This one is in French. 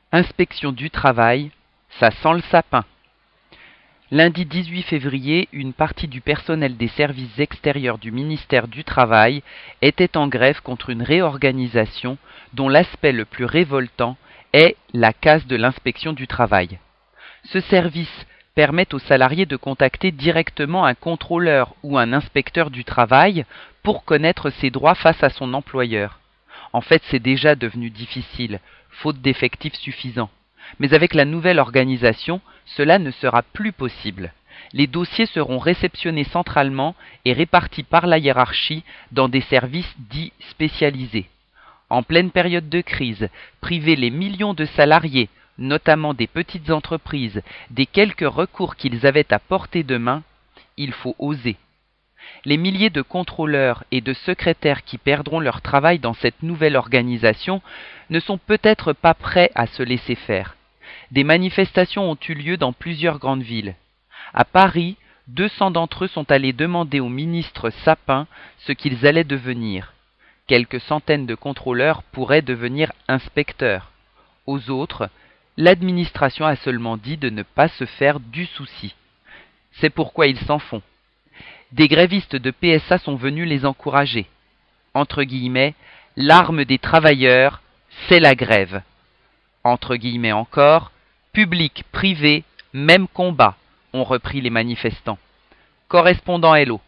Inspection du travail, ça sent le sapin. Lundi 18 février, une partie du personnel des services extérieurs du ministère du Travail était en grève contre une réorganisation dont l'aspect le plus révoltant est la casse de l'inspection du travail. Ce service permet aux salariés de contacter directement un contrôleur ou un inspecteur du travail pour connaître ses droits face à son employeur. En fait, c'est déjà devenu difficile, faute d'effectifs suffisants. Mais avec la nouvelle organisation, cela ne sera plus possible. Les dossiers seront réceptionnés centralement et répartis par la hiérarchie dans des services dits spécialisés. En pleine période de crise, priver les millions de salariés, notamment des petites entreprises, des quelques recours qu'ils avaient à portée de main, il faut oser. Les milliers de contrôleurs et de secrétaires qui perdront leur travail dans cette nouvelle organisation ne sont peut-être pas prêts à se laisser faire. Des manifestations ont eu lieu dans plusieurs grandes villes. À Paris, 200 d'entre eux sont allés demander au ministre Sapin ce qu'ils allaient devenir. Quelques centaines de contrôleurs pourraient devenir inspecteurs. Aux autres, l'administration a seulement dit de ne pas se faire du souci. C'est pourquoi ils s'en font. Des grévistes de PSA sont venus les encourager. Entre guillemets, l'arme des travailleurs, c'est la grève. Entre guillemets encore, public, privé, même combat, ont repris les manifestants. Correspondant Hello.